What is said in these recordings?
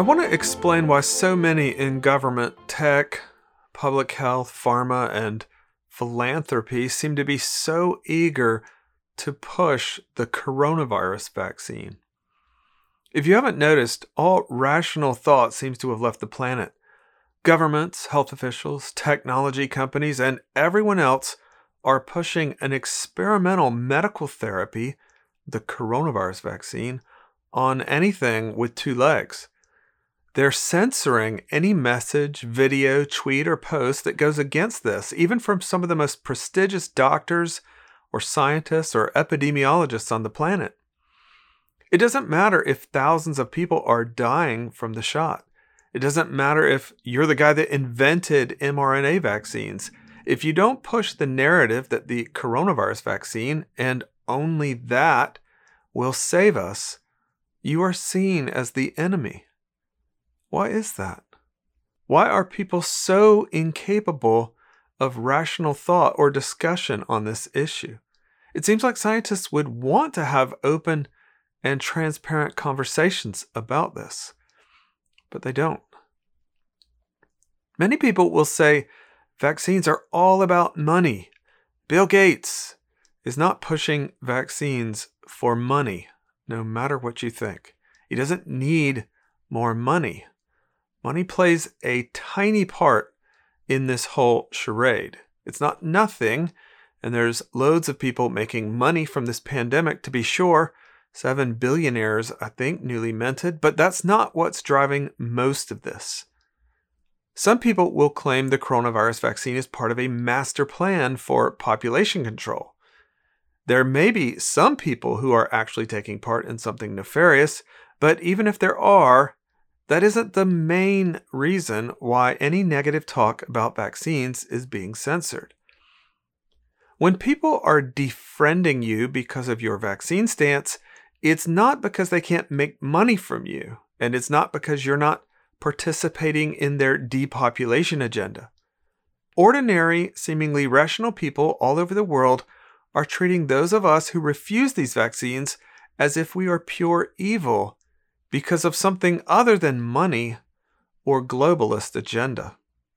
I want to explain why so many in government, tech, public health, pharma, and philanthropy seem to be so eager to push the coronavirus vaccine. If you haven't noticed, all rational thought seems to have left the planet. Governments, health officials, technology companies, and everyone else are pushing an experimental medical therapy, the coronavirus vaccine, on anything with two legs. They're censoring any message, video, tweet, or post that goes against this, even from some of the most prestigious doctors or scientists or epidemiologists on the planet. It doesn't matter if thousands of people are dying from the shot. It doesn't matter if you're the guy that invented mRNA vaccines. If you don't push the narrative that the coronavirus vaccine, and only that, will save us, you are seen as the enemy. Why is that? Why are people so incapable of rational thought or discussion on this issue? It seems like scientists would want to have open and transparent conversations about this, but they don't. Many people will say vaccines are all about money. Bill Gates is not pushing vaccines for money, no matter what you think. He doesn't need more money. Money plays a tiny part in this whole charade. It's not nothing, and there's loads of people making money from this pandemic, to be sure. 7 billionaires, I think, newly minted, but that's not what's driving most of this. Some people will claim the coronavirus vaccine is part of a master plan for population control. There may be some people who are actually taking part in something nefarious, but even if there are, that isn't the main reason why any negative talk about vaccines is being censored. When people are defriending you because of your vaccine stance, it's not because they can't make money from you, and it's not because you're not participating in their depopulation agenda. Ordinary, seemingly rational people all over the world are treating those of us who refuse these vaccines as if we are pure evil because of something other than money or globalist agenda.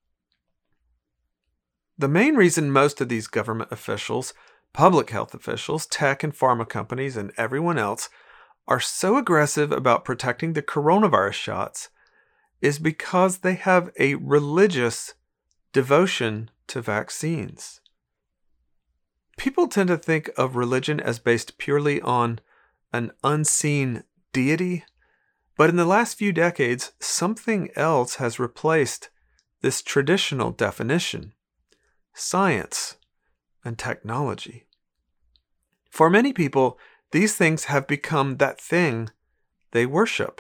The main reason most of these government officials, public health officials, tech and pharma companies, and everyone else are so aggressive about protecting the coronavirus shots is because they have a religious devotion to vaccines. People tend to think of religion as based purely on an unseen deity, but in the last few decades, something else has replaced this traditional definition: science and technology. For many people, these things have become that thing they worship.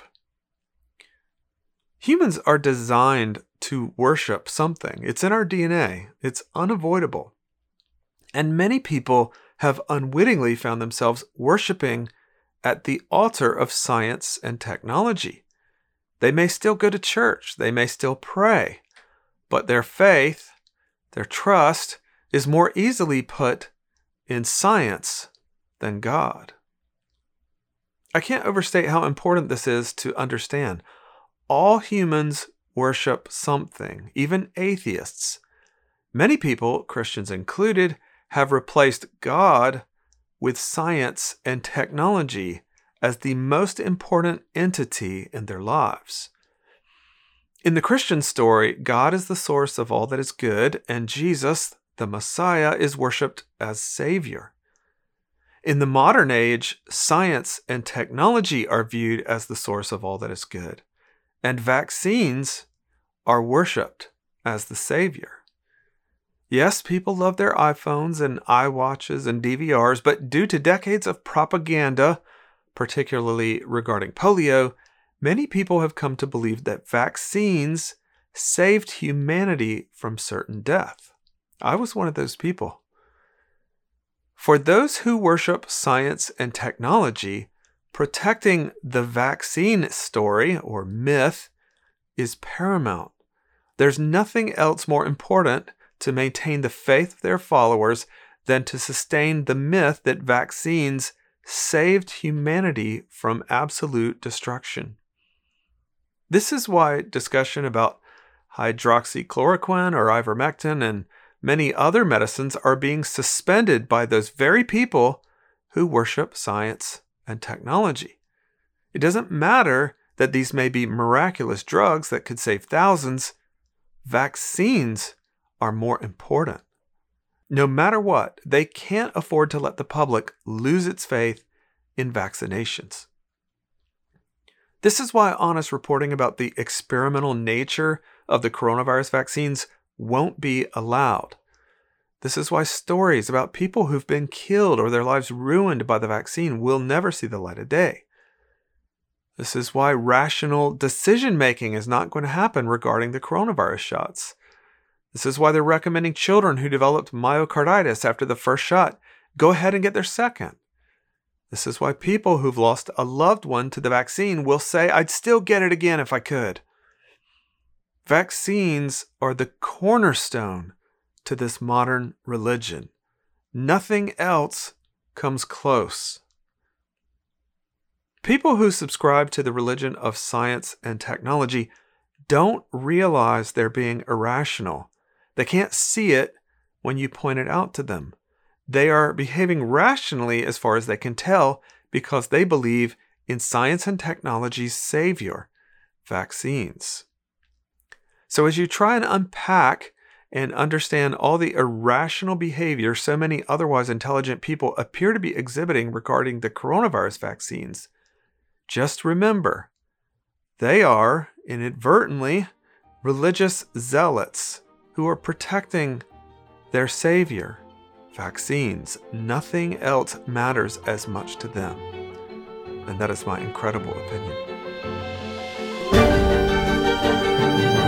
Humans are designed to worship something. It's in our DNA. It's unavoidable. And many people have unwittingly found themselves worshiping at the altar of science and technology. They may still go to church. They may still pray. But their faith, their trust, is more easily put in science than God. I can't overstate how important this is to understand. All humans worship something, even atheists. Many people, Christians included, have replaced God with science and technology as the most important entity in their lives. In the Christian story, God is the source of all that is good, and Jesus, the Messiah, is worshipped as Savior. In the modern age, science and technology are viewed as the source of all that is good, and vaccines are worshipped as the Savior. Yes, people love their iPhones and iWatches and DVRs, but due to decades of propaganda, particularly regarding polio, many people have come to believe that vaccines saved humanity from certain death. I was one of those people. For those who worship science and technology, protecting the vaccine story or myth is paramount. There's nothing else more important to maintain the faith of their followers than to sustain the myth that vaccines saved humanity from absolute destruction. This is why discussion about hydroxychloroquine or ivermectin and many other medicines are being suspended by those very people who worship science and technology. It doesn't matter that these may be miraculous drugs that could save thousands. Vaccines are more important. No matter what, they can't afford to let the public lose its faith in vaccinations. This is why honest reporting about the experimental nature of the coronavirus vaccines won't be allowed. This is why stories about people who've been killed or their lives ruined by the vaccine will never see the light of day. This is why rational decision-making is not going to happen regarding the coronavirus shots. This is why they're recommending children who developed myocarditis after the first shot go ahead and get their second. This is why people who've lost a loved one to the vaccine will say, I'd still get it again if I could. Vaccines are the cornerstone to this modern religion. Nothing else comes close. People who subscribe to the religion of science and technology don't realize they're being irrational. They can't see it when you point it out to them. They are behaving rationally as far as they can tell because they believe in science and technology's savior, vaccines. So as you try and unpack and understand all the irrational behavior so many otherwise intelligent people appear to be exhibiting regarding the coronavirus vaccines, just remember, they are inadvertently religious zealots who are protecting their savior, vaccines. Nothing else matters as much to them. And that is my incredible opinion.